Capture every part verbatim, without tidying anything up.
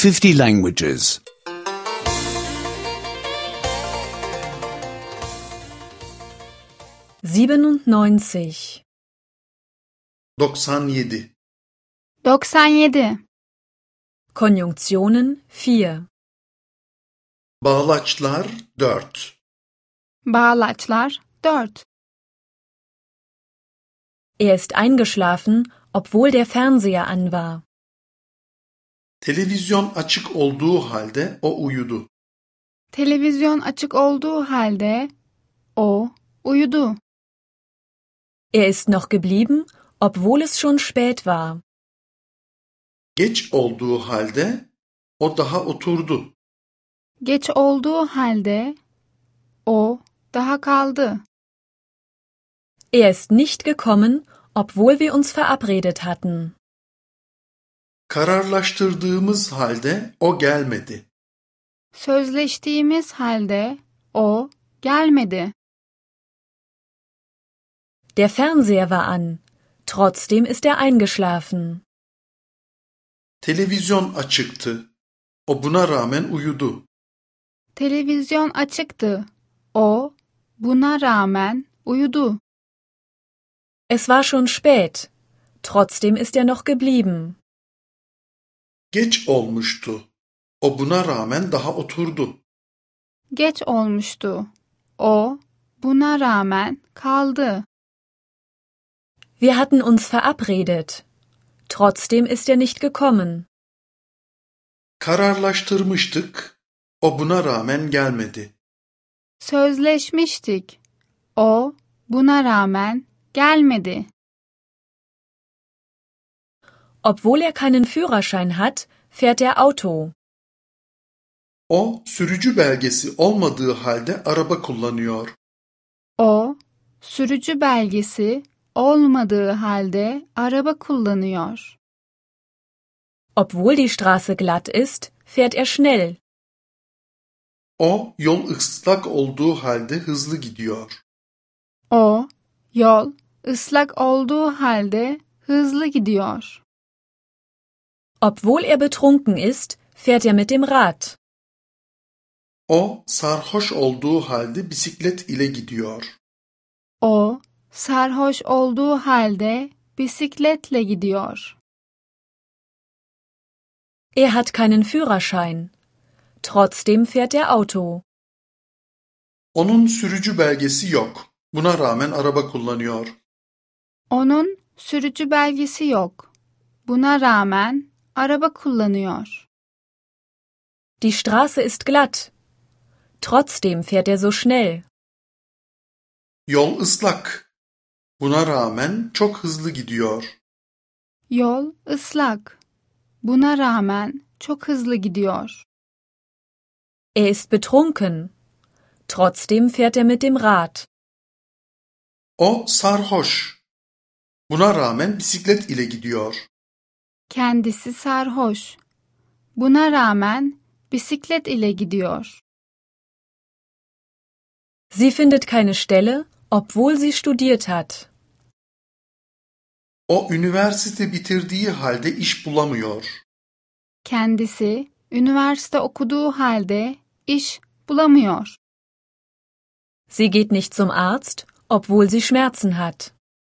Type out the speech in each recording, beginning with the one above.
fifty languages. siebenundneunzig. doksan yedi. doksan yedi. Konjunktionen vier. Bağlaçlar dört. Bağlaçlar dört. Er ist eingeschlafen, obwohl der Fernseher an war. Televizyon açık olduğu halde o uyudu. Televizyon açık olduğu halde o uyudu. Er ist noch geblieben, obwohl es schon spät war. Geç olduğu halde o daha oturdu. Geç olduğu halde o daha kaldı. Er ist nicht gekommen, obwohl wir uns verabredet hatten. Kararlaştırdığımız halde o gelmedi. Sözleştiğimiz halde o gelmedi. Der Fernseher war an, trotzdem ist er eingeschlafen. Televizyon açıktı. O buna rağmen uyudu. Televizyon açıktı. O buna rağmen uyudu. Es war schon spät, trotzdem ist er noch geblieben. Geç olmuştu. O buna rağmen daha oturdu. Geç olmuştu. O buna rağmen kaldı. Wir hatten uns verabredet. Trotzdem ist er nicht gekommen. Kararlaştırmıştık. O buna rağmen gelmedi. Sözleşmiştik. O buna rağmen gelmedi. Obwohl er keinen Führerschein hat, fährt er Auto. O sürücü belgesi olmadığı halde araba kullanıyor. O sürücü belgesi olmadığı halde araba kullanıyor. Obwohl die Straße glatt ist, fährt er schnell. O yol ıslak olduğu halde hızlı gidiyor. O yol ıslak olduğu halde hızlı gidiyor. Obwohl er betrunken ist, fährt er mit dem Rad. O sarhoş olduğu halde bisiklet ile gidiyor. O sarhoş olduğu halde bisikletle gidiyor. Er hat keinen Führerschein. Trotzdem fährt er Auto. Onun sürücü belgesi yok. Buna rağmen araba kullanıyor. Onun sürücü belgesi yok. Buna rağmen araba kullanıyor. Die Straße ist glatt. Trotzdem fährt er so schnell. Yol ıslak. Buna rağmen çok hızlı gidiyor. Yol ıslak. Buna rağmen çok hızlı gidiyor. Er ist betrunken. Trotzdem fährt er mit dem Rad. O sarhoş. Buna rağmen bisiklet ile gidiyor. Kendisi sarhoş. Buna rağmen bisiklet ile gidiyor. Sie findet keine Stelle, obwohl sie studiert hat. O üniversite bitirdiği halde iş bulamıyor. Kendisi üniversite okuduğu halde iş bulamıyor. Sie geht nicht zum Arzt, obwohl sie Schmerzen hat.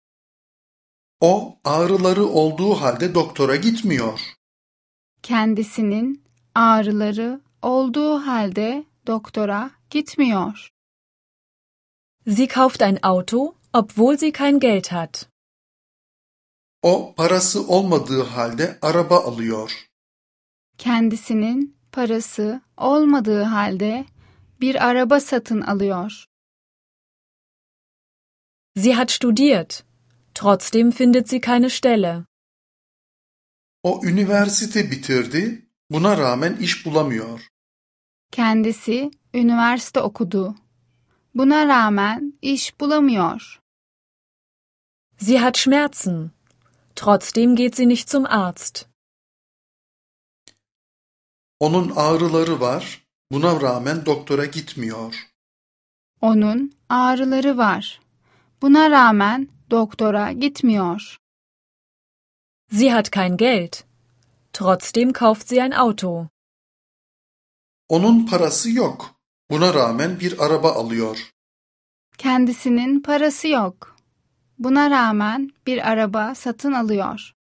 O ağrıları olduğu halde doktora gitmiyor. Kendisinin ağrıları olduğu halde doktora gitmiyor. Sie kauft ein Auto, obwohl sie kein Geld hat. O parası olmadığı halde araba alıyor. Kendisinin parası olmadığı halde bir araba satın alıyor. Sie hat studiert. Trotzdem findet sie keine Stelle. O üniversite bitirdi, buna rağmen iş bulamıyor. Kendisi üniversite okudu. Buna rağmen iş bulamıyor. Sie hat Schmerzen. Trotzdem geht sie nicht zum Arzt. Onun ağrıları var, buna rağmen doktora gitmiyor. Onun ağrıları var. Buna rağmen doktora gitmiyor. Sie hat kein Geld. Trotzdem kauft sie ein Auto. Onun parası yok. Buna rağmen bir araba alıyor. Kendisinin parası yok. Buna rağmen bir araba satın alıyor.